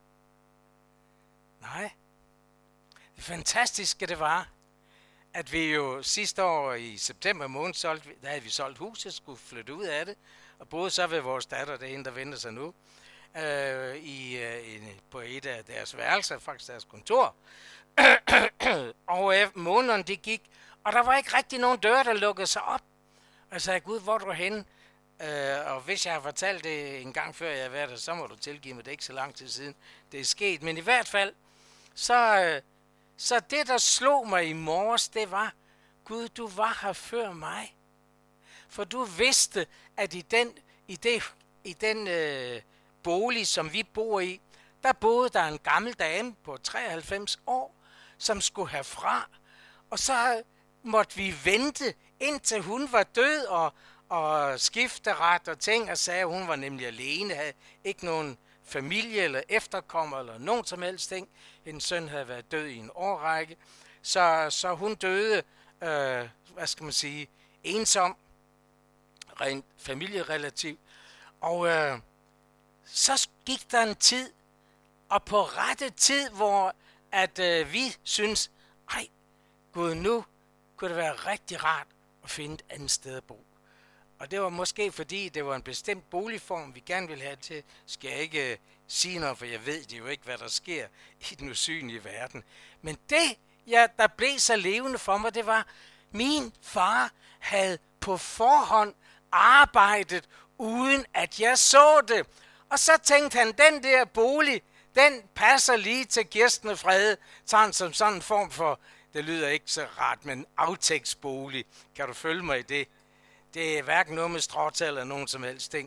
S1: Nej. Det fantastiske, det var, at vi jo sidste år i september måned, solgte, der havde vi solgt huset, skulle flytte ud af det, og boede så ved vores datter, det er hende, der venter sig nu, øh, i, øh, på et af deres værelser, faktisk deres kontor. Og øh, måneden det gik, og der var ikke rigtig nogen døre, der lukkede sig op. Og jeg sagde, Gud, hvor er du henne? Øh, og hvis jeg har fortalt det en gang før jeg har været der, så må du tilgive mig, det er ikke så lang tid siden det er sket. Men i hvert fald, så, øh, så det, der slog mig i morges, det var, Gud, du var her før mig. For du vidste, at i den, i det, i den øh, bolig, som vi bor i, der boede der en gammel dame på treoghalvfems år, som skulle herfra. Og så måtte vi vente, indtil hun var død og, og skifteret og ting, og sagde, at hun var nemlig alene, havde ikke nogen familie eller efterkommer eller nogen som helst ting. Hendes søn havde været død i en årrække, så, så hun døde, øh, hvad skal man sige, ensom, rent familierelativt. Og øh, så gik der en tid, og på rette tid, hvor at øh, vi synes, ej, Gud, nu kunne det være rigtig rart at finde et andet sted at bo. Og det var måske fordi, det var en bestemt boligform, vi gerne ville have til. Skal jeg ikke øh, sige noget, for jeg ved det jo ikke, hvad der sker i den usynlige verden. Men det, ja, der blev så levende for mig, det var, min far havde på forhånd arbejdet, uden at jeg så det. Og så tænkte han, den der bolig, den passer lige til Kirsten og Frede, sådan som sådan en form for, det lyder ikke så rart, men aftægtsbolig. Kan du følge mig i det? Det er hverken noget med stråtal eller nogen som helst ting.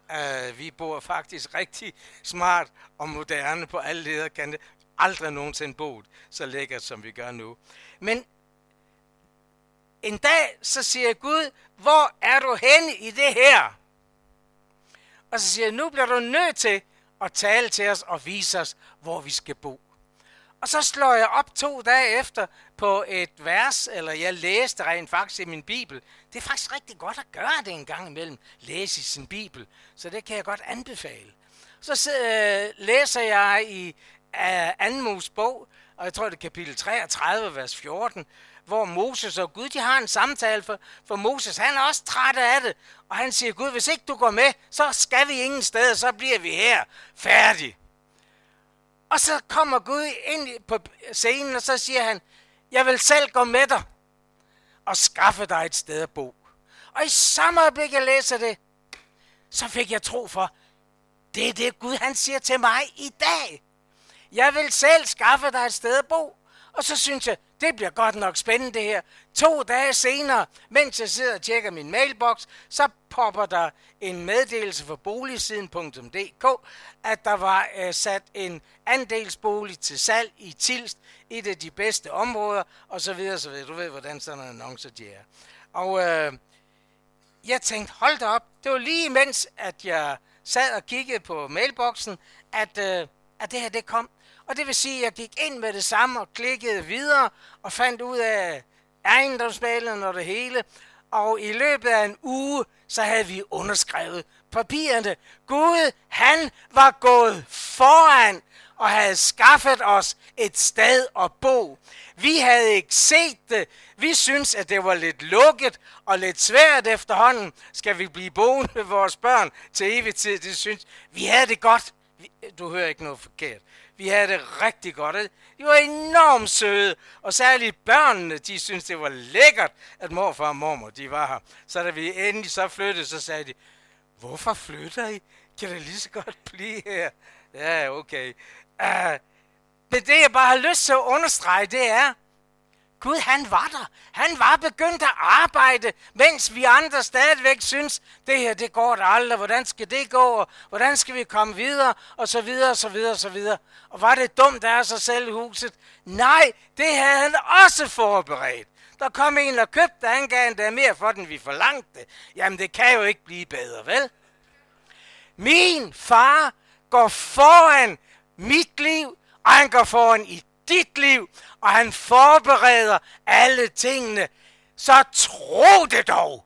S1: Uh, vi bor faktisk rigtig smart og moderne på alle lederkanter. Aldrig nogensinde boet så lækkert, som vi gør nu. Men en dag, så siger jeg, Gud, hvor er du henne i det her? Og så siger jeg, nu bliver du nødt til at tale til os og vise os, hvor vi skal bo. Og så slår jeg op to dage efter på et vers, eller jeg læste rent faktisk i min bibel. Det er faktisk rigtig godt at gøre det en gang imellem, læse i sin bibel. Så det kan jeg godt anbefale. Så øh, læser jeg i øh, anden Mos bog, og jeg tror det er kapitel treogtredive, vers fjorten, hvor Moses og Gud, de har en samtale, for, for Moses, han er også træt af det. Og han siger, Gud, hvis ikke du går med, så skal vi ingen steder, så bliver vi her færdige. Og så kommer Gud ind på scenen, og så siger han, jeg vil selv gå med dig og skaffe dig et sted at bo. Og i samme øjeblik, jeg læser det, så fik jeg tro for, det er det Gud, han siger til mig i dag. Jeg vil selv skaffe dig et sted at bo. Og så synes jeg, det bliver godt nok spændende det her. To dage senere, mens jeg sidder og tjekker min mailbox, så popper der en meddelelse fra boligsiden punktum d k, at der var øh, sat en andelsbolig til salg i Tilst, et af de bedste områder, og så videre, så videre. Du ved, hvordan sådan en annoncer de er. Og øh, jeg tænkte, hold da op, det var lige imens, at jeg sad og kiggede på mailboxen, at, øh, at det her det kom. Og det vil sige, at jeg gik ind med det samme og klikkede videre og fandt ud af ejendomsmægleren og det hele. Og i løbet af en uge, så havde vi underskrevet papirerne. Gud, han var gået foran og havde skaffet os et sted at bo. Vi havde ikke set det. Vi syntes, at det var lidt lukket og lidt svært efterhånden. Skal vi blive boende med vores børn til evig tid? Det synes vi havde det godt. Du hører ikke noget forkert. Vi havde det rigtig godt. De var enormt søde, og særligt børnene, de syntes, det var lækkert, at morfar og mormor, de var her. Så da vi endelig så flyttede, så sagde de, hvorfor flytter I? Kan det lige så godt blive her? Ja, okay. Uh, men det, jeg bare har lyst til at understrege, det er, Gud, han var der. Han var begyndt at arbejde, mens vi andre stadigvæk synes, det her, det går der aldrig. Hvordan skal det gå? Og hvordan skal vi komme videre? Og så videre, og så videre, og så videre. Og var det dumt af sig selv i huset? Nej, det havde han også forberedt. Der kom en og købte, han gav endda mere for den, vi forlangte. Jamen, det kan jo ikke blive bedre, vel? Min far går foran mit liv, og han går foran i dit liv, og han forbereder alle tingene. Så tro det dog.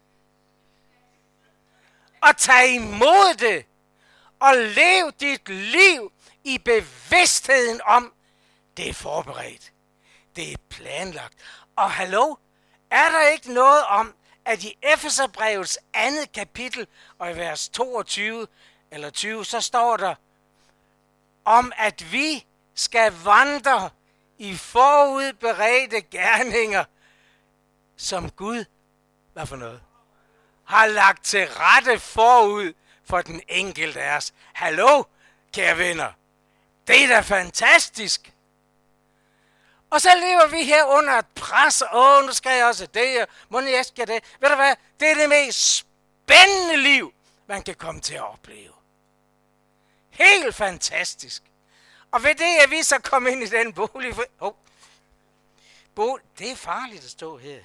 S1: Og tag imod det. Og lev dit liv i bevidstheden om, det er forberedt. Det er planlagt. Og hallo, er der ikke noget om, at i Efeserbrevets andet kapitel, og i vers toogtyve eller tyve, så står der om, at vi skal vandre i forudberedte gerninger, som Gud, hvad for noget, har lagt til rette forud for den enkelte af os. Hallo, kære venner. Det er da fantastisk. Og så lever vi her under et pres. Åh, nu skal jeg også det, og må jeg skal det. Ved du hvad? Det er det mest spændende liv, man kan komme til at opleve. Helt fantastisk. Og ved det, at vi så kom ind i den bolig... Oh. Bo... Det er farligt at stå her.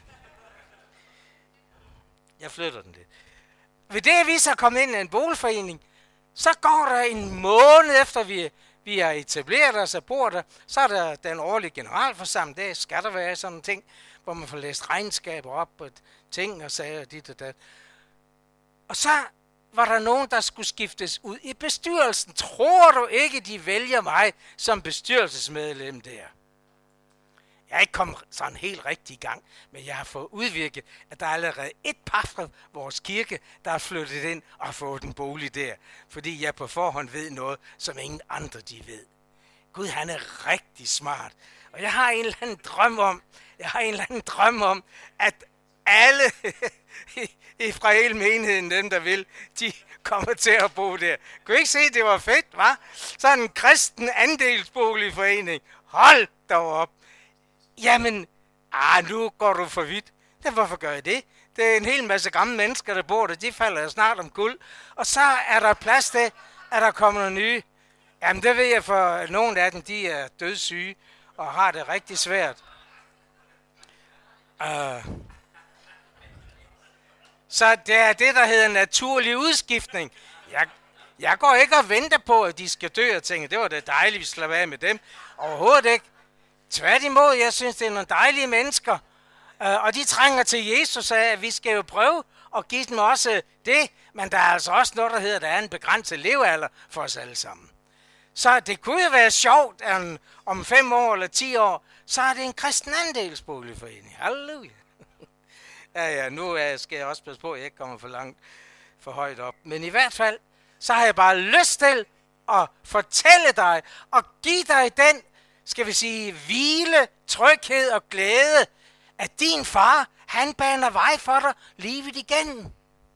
S1: Jeg flytter den lidt. Ved det, at vi så kom ind i en boligforening, så går der en måned efter, vi, vi har etableret os og bor der, så er der den årlige generalforsamling, det skal der være sådan en ting, hvor man får læst regnskaber op og ting og sager dit og dat. Og så var der nogen, der skulle skiftes ud i bestyrelsen. Tror du ikke, de vælger mig som bestyrelsesmedlem der? Jeg er ikke kommet sådan helt rigtig i gang, men jeg har fået udvirket, at der er allerede et par fra vores kirke, der er flyttet ind og har fået en bolig der. Fordi jeg på forhånd ved noget, som ingen andre de ved. Gud, han er rigtig smart. Og jeg har en eller anden drøm om, jeg har en eller anden drøm om, at alle fra hele menigheden, dem der vil, de kommer til at bo der. Kunne I ikke se, det var fedt, hva'? Sådan en kristen andelsboligforening. Hold da op. Jamen, ah, nu går du for vidt. Ja, hvorfor gør jeg det? Det er en hel masse gamle mennesker, der bor der. De falder snart om kul. Og så er der plads til, at der kommer nogle nye. Jamen, det ved jeg, for nogle af dem, de er dødssyge og har det rigtig svært. Uh. Så det er det, der hedder naturlig udskiftning. Jeg, jeg går ikke og venter på, at de skal dø og tænker, det var det dejligt, vi slår af med dem. Overhovedet ikke. Tværtimod, jeg synes, det er nogle dejlige mennesker. Uh, og de trænger til Jesus af, at vi skal jo prøve at give dem også det. Men der er altså også noget, der hedder, der er en begrænset levealder for os alle sammen. Så det kunne jo være sjovt, at om fem år eller ti år, så er det en kristen andelsboligforening. Halleluja. Ja, ja, nu skal jeg også passe på, at jeg ikke kommer for langt, for højt op. Men i hvert fald, så har jeg bare lyst til at fortælle dig og give dig den, skal vi sige, hvile, tryghed og glæde, at din far, han baner vej for dig livet igennem.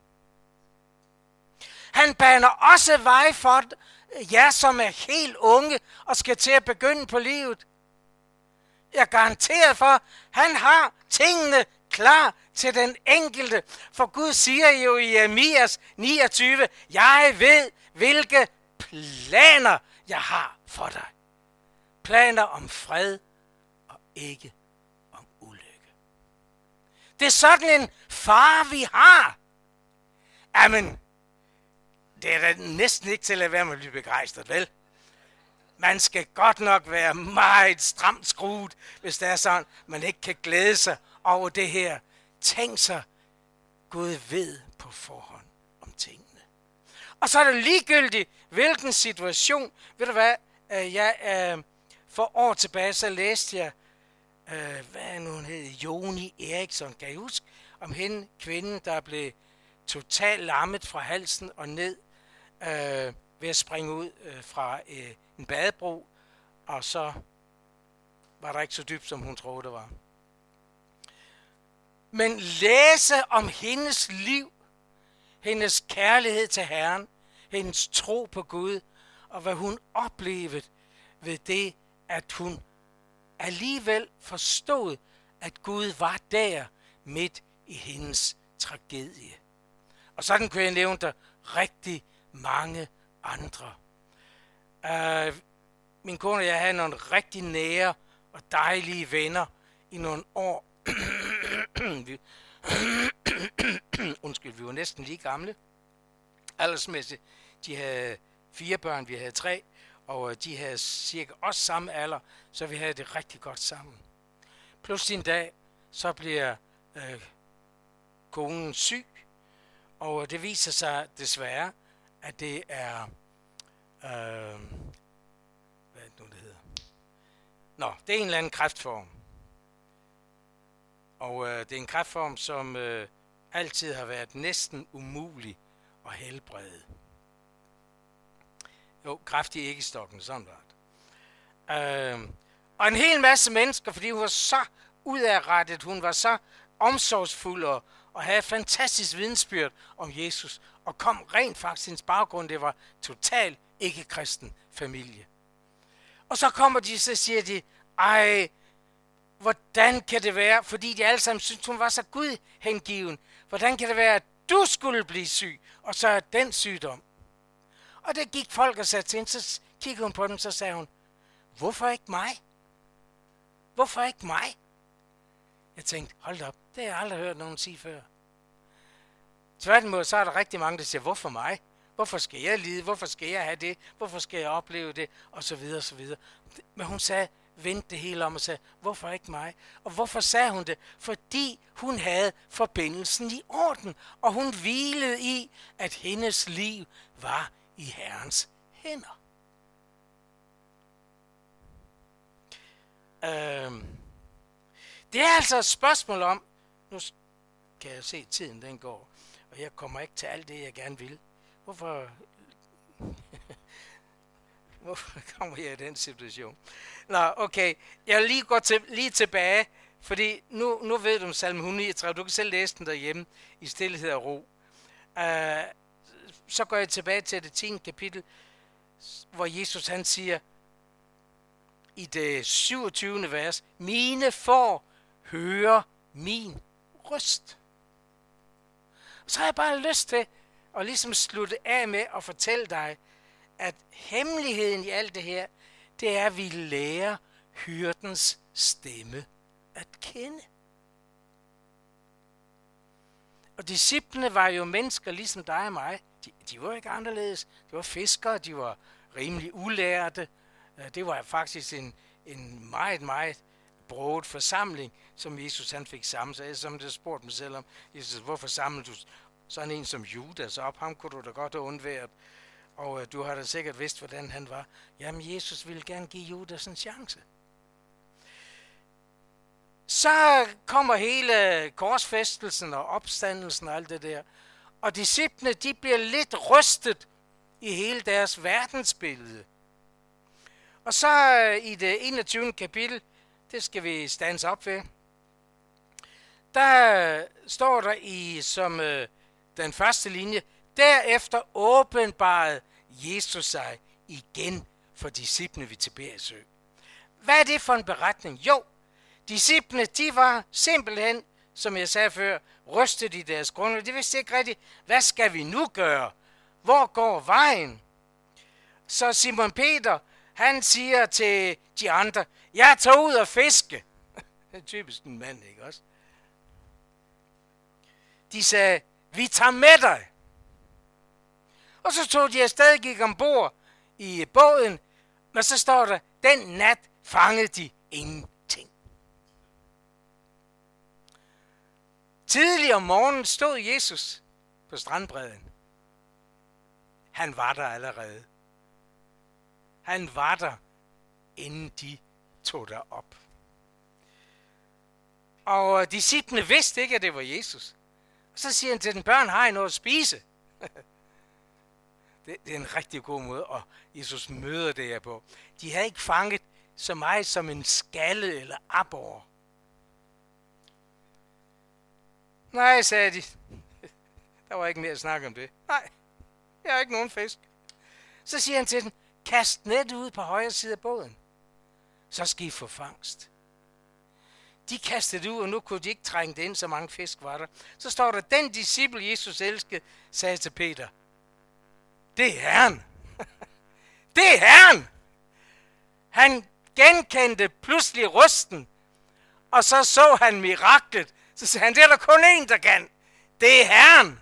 S1: Han baner også vej for jer, som er helt unge og skal til at begynde på livet. Jeg garanterer for, han har tingene klar til den enkelte. For Gud siger jo i Jeremias niogtyve, jeg ved, hvilke planer jeg har for dig. Planer om fred og ikke om ulykke. Det er sådan en far, vi har. Amen. Det er da næsten ikke til at være med at blive begejstret, vel? Man skal godt nok være meget stramt skruet, hvis det er sådan, man ikke kan glæde sig over det her. Tænk sig, Gud ved på forhånd om tingene. Og så er det ligegyldigt, hvilken situation. Ved du hvad, jeg, for år tilbage, så læste jeg, hvad er nu hun hed, Joni Eriksson, kan I huske, om hende, kvinden, der blev totalt lammet fra halsen og ned, øh, ved at springe ud øh, fra øh, en badebro, og så var der ikke så dybt, som hun troede, det var. Men læse om hendes liv, hendes kærlighed til Herren, hendes tro på Gud, og hvad hun oplevede ved det, at hun alligevel forstod, at Gud var der midt i hendes tragedie. Og sådan kunne jeg nævne der rigtig mange andre. Uh, min kone og jeg havde nogle rigtig nære og dejlige venner i nogle år. vi, Undskyld, vi var næsten lige gamle. Aldersmæssigt, de havde fire børn, vi havde tre, og de havde cirka også samme alder, så vi havde det rigtig godt sammen. Pludselig en dag, så bliver øh, konen syg, og det viser sig desværre, at det er, øh, hvad er det nu, det hedder? Nå, det er en eller anden kræftform. Og øh, det er en kræftform, som øh, altid har været næsten umulig at helbrede. Jo, kræft i æggestokken, sådan var det. Øh, og en hel masse mennesker, fordi hun var så udadrettet, hun var så omsorgsfuld og, og havde fantastisk vidensbyrd om Jesus, og kom rent faktisk, hendes baggrund, det var totalt ikke-kristen familie. Og så kommer de, så siger de, ej, hvordan kan det være, fordi de alle sammen syntes, hun var så gudhengiven, hvordan kan det være, at du skulle blive syg, og så er den sygdom. Og det gik folk og satte til hende, så kiggede hun på dem, så sagde hun, hvorfor ikke mig? Hvorfor ikke mig? Jeg tænkte, hold op, det har jeg aldrig hørt nogen sige før. Tværtimod, så er der rigtig mange, der siger, hvorfor mig? Hvorfor skal jeg lide? Hvorfor skal jeg have det? Hvorfor skal jeg opleve det? Og så videre, og så videre. Men hun sagde, vendte det hele om og sagde, hvorfor ikke mig? Og hvorfor sagde hun det? Fordi hun havde forbindelsen i orden, og hun hvilede i, at hendes liv var i Herrens hænder. Øhm. Det er altså et spørgsmål om, nu kan jeg se, at tiden den går, og jeg kommer ikke til alt det, jeg gerne vil. Hvorfor, Hvorfor kommer jeg i den situation? Nå, okay, jeg vil lige gå til, lige tilbage, fordi nu, nu ved du om salme et hundrede niogtredive, du kan selv læse den derhjemme i stilhed og ro. Uh, så går jeg tilbage til det tiende kapitel, hvor Jesus han siger, i det syvogtyvende vers, mine får høre min ryst. Og så har jeg bare lyst til at ligesom slutte af med at fortælle dig, at hemmeligheden i alt det her, det er, at vi lærer hyrdens stemme at kende. Og disciplene var jo mennesker ligesom dig og mig. De, de var ikke anderledes. De var fiskere, de var rimelig ulærte. Det var faktisk en, en meget, meget broget forsamling, som Jesus han fik samlet. Så jeg som det spurgte mig selv om, Jesus, hvorfor samlede du sådan en som Judas op? Ham kunne du da godt have undværet. Og uh, du har da sikkert vidst, hvordan han var. Jamen, Jesus ville gerne give Judas en chance. Så kommer hele korsfæstelsen og opstandelsen og alt det der. Og disciplene, de bliver lidt rystet i hele deres verdensbillede. Og så uh, i det enogtyvende kapitel, det skal vi stands op ved, der uh, står der i som uh, den første linje, derefter åbenbarede Jesus sig igen for disciplene ved Tiberiasø. Hvad er det for en beretning? Jo, disciplene, de var simpelthen, som jeg sagde før, rystet i deres grunde. De vidste ikke rigtigt, hvad skal vi nu gøre? Hvor går vejen? Så Simon Peter, han siger til de andre, jeg tager ud og fiske. Det er typisk en mand, ikke også? De sagde, vi tager med dig. Og så tog de afsted, gik ombord i båden, men så står der, den nat fangede de ingenting. Tidlig om morgenen stod Jesus på strandbredden. Han var der allerede. Han var der, inden de tog derop. Og disciplene vidste ikke, at det var Jesus. Og så siger han til den, børn, har I noget at spise? Det, det er en rigtig god måde, og Jesus møder det her på. De havde ikke fanget så meget som en skalle eller aborre. Nej, sagde de. Der var ikke mere at snakke om det. Nej, jeg har ikke nogen fisk. Så siger han til dem, kast net ud på højre side af båden. Så skal I få fangst. De kastede ud, og nu kunne de ikke trænge det ind, så mange fisk var der. Så står der, den disciple Jesus elskede, sagde til Peter, det er Herren. Det er Herren. Han genkendte pludselig rysten, og så så han miraklet. Så sagde han, det er der kun én, der kan. Det er Herren.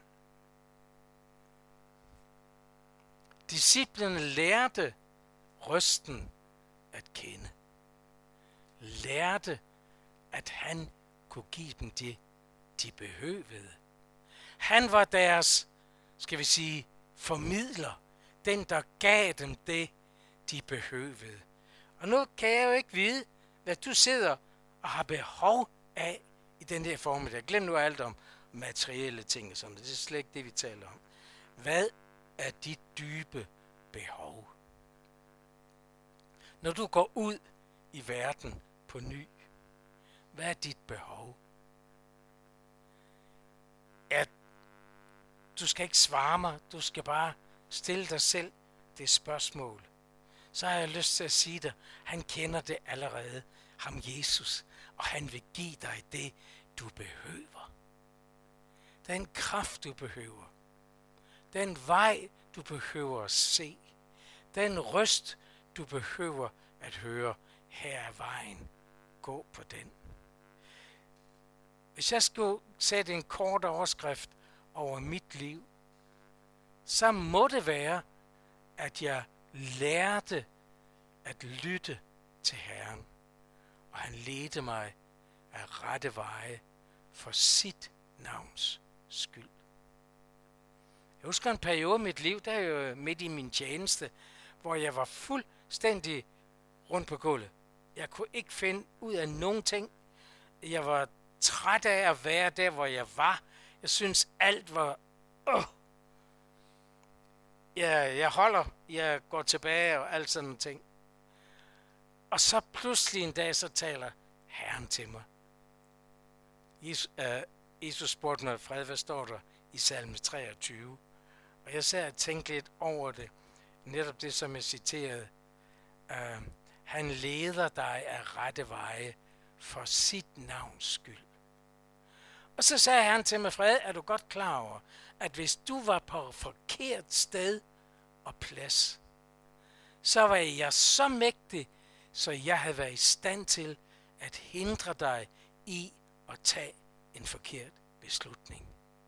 S1: Disciplene lærte rysten at kende. Lærte, at han kunne give dem det, de behøvede. Han var deres, skal vi sige, formidler. Den, der gav dem det, de behøvede. Og nu kan jeg jo ikke vide, hvad du sidder og har behov af i den her formiddag. Glem nu alt om materielle ting og sådan. Det er slet ikke det, vi taler om. Hvad er dit dybe behov? Når du går ud i verden på ny, hvad er dit behov? At du skal ikke svare mig, du skal bare stille dig selv det spørgsmål. Så har jeg lyst til at sige dig, han kender det allerede, ham Jesus, og han vil give dig det, du behøver. Den kraft, du behøver. Den vej, du behøver at se. Den røst, du behøver at høre. Her er vejen. Gå på den. Hvis jeg skulle sætte en kort overskrift over mit liv, så må det være, at jeg lærte at lytte til Herren. Og han ledte mig af rette veje for sit navns skyld. Jeg husker en periode i mit liv, der er jo midt i min tjeneste, hvor jeg var fuldstændig rundt på gulvet. Jeg kunne ikke finde ud af nogen ting. Jeg var træt af at være der, hvor jeg var. Jeg synes alt var... Øh. Jeg, jeg holder, jeg går tilbage og alt sådan nogle ting. Og så pludselig en dag, så taler Herren til mig. Jesus, øh, Jesus spurgte mig, Fred, hvad står der i salme treogtyve? Og jeg sad og tænkte lidt over det. Netop det, som jeg citerede. Øh, han leder dig af rette veje for sit navns skyld. Og så sagde han til mig, Fred, er du godt klar over, at hvis du var på forkert sted og plads, så var jeg så mægtig, så jeg havde været i stand til at hindre dig i at tage en forkert beslutning.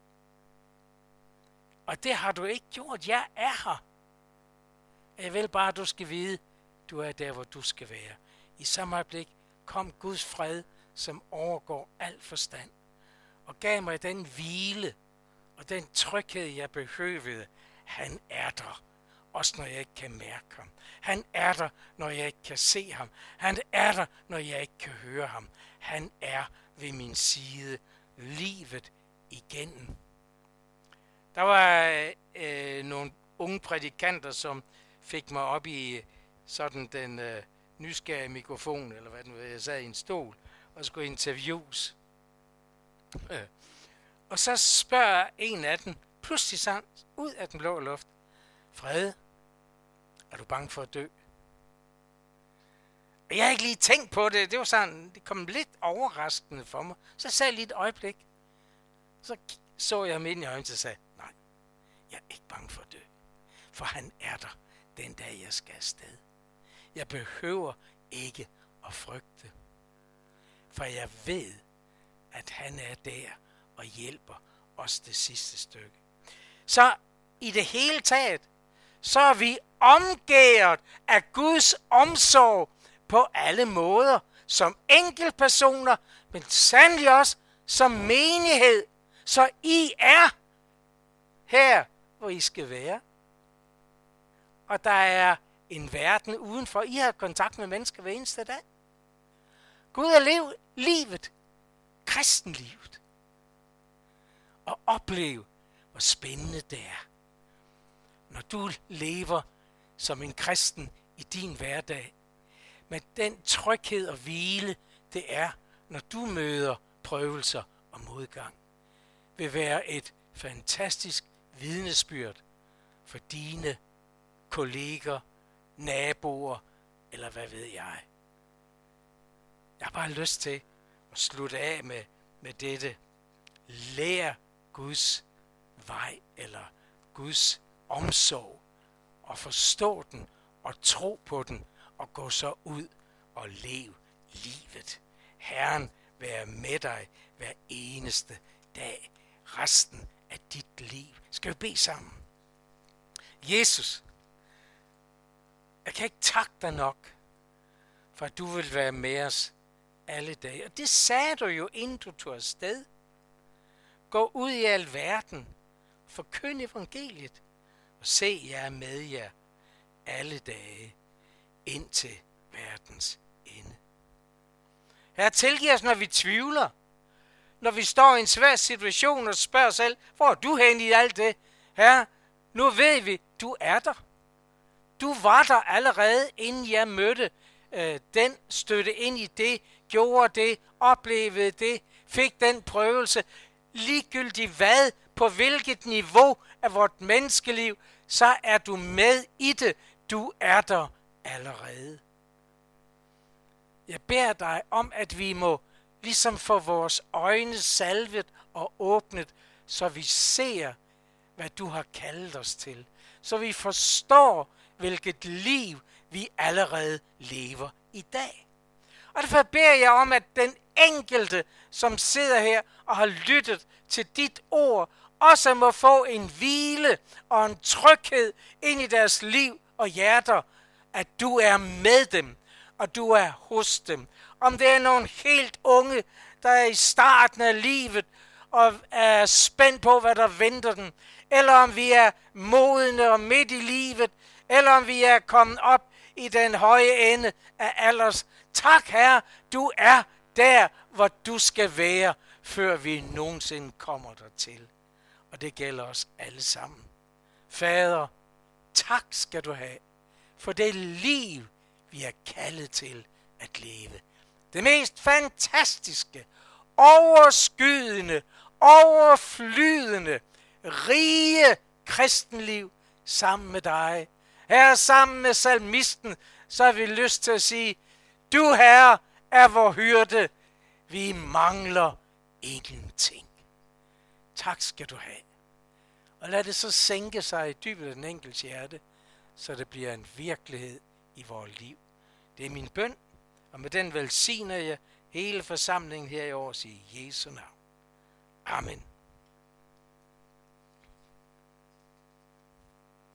S1: Og det har du ikke gjort. Jeg er her. Jeg vil bare, at du skal vide, du er der, hvor du skal være. I samme øjeblik kom Guds fred, som overgår al forstand, og gav mig den hvile og den tryghed, jeg behøvede. Han er der, også når jeg ikke kan mærke ham. Han er der, når jeg ikke kan se ham. Han er der, når jeg ikke kan høre ham. Han er ved min side livet igennem. Der var øh, nogle unge prædikanter, som fik mig op i sådan den øh, nysgerrige mikrofon, eller hvad den var, jeg sad i en stol og skulle interviews. Øh. Og så spørger en af dem, pludselig sådan, ud af den blå luft, Frede, er du bange for at dø? Og jeg har ikke lige tænkt på det. Det var sådan, det kom lidt overraskende for mig. Så sagde jeg lige et øjeblik. Så så jeg ham ind i øjnene og sagde, nej, jeg er ikke bange for at dø. For han er der den dag, jeg skal afsted. Jeg behøver ikke at frygte. For jeg ved, at han er der og hjælper os det sidste stykke. Så i det hele taget, så er vi omgærdet af Guds omsorg på alle måder. Som enkeltpersoner, men sandelig også som menighed. Så I er her, hvor I skal være. Og der er en verden udenfor. I har kontakt med mennesker hver eneste dag. Gud er lev, livet, kristenlivet. Og opleve, hvor spændende det er. Når du lever som en kristen i din hverdag, med den tryghed og hvile, det er, når du møder prøvelser og modgang, vil være et fantastisk vidnesbyrd for dine kolleger, naboer, eller hvad ved jeg. Jeg har bare lyst til at slutte af med, med dette. Lær Guds vej, eller Guds omsorg, og forstå den, og tro på den, og gå så ud og lev livet. Herren være med dig hver eneste dag, resten af dit liv. Skal vi bede sammen? Jesus, jeg kan ikke takke dig nok, for at du vil være med os alle dage. Og det sagde du jo, inden du tog afsted. Gå ud i al verden, forkynd evangeliet, og se, jeg er med jer alle dage, indtil verdens ende. Herre, tilgiv os, når vi tvivler, når vi står i en svær situation og spørger os selv, hvor er du hen i alt det? Herre, nu ved vi, du er der. Du var der allerede, inden jeg mødte øh, den, støtte ind i det, gjorde det, oplevede det, fik den prøvelse. Ligegyldigt hvad, på hvilket niveau af vort menneskeliv, så er du med i det. Du er der allerede. Jeg beder dig om, at vi må ligesom få vores øjne salvet og åbnet, så vi ser, hvad du har kaldet os til. Så vi forstår, hvilket liv vi allerede lever i dag. Og derfor beder jeg om, at den enkelte, som sidder her og har lyttet til dit ord, også må få en hvile og en tryghed ind i deres liv og hjerter, at du er med dem, og du er hos dem. Om det er nogle helt unge, der er i starten af livet, og er spændt på, hvad der venter dem, eller om vi er modne og midt i livet, eller om vi er kommet op i den høje ende af alders. Tak, Herre, du er der, hvor du skal være, før vi nogensinde kommer dertil. Og det gælder os alle sammen. Fader, tak skal du have for det liv, vi er kaldet til at leve. Det mest fantastiske, overskydende, overflydende, rige kristenliv sammen med dig. Her sammen med salmisten, så har vi lyst til at sige, du, Herre, er vor hyrde. Vi mangler ingenting. Tak skal du have. Og lad det så sænke sig i dybet af den enkeltes hjerte, så det bliver en virkelighed i vores liv. Det er min bøn, og med den velsigner jeg hele forsamlingen her i år, siger Jesu navn. Amen.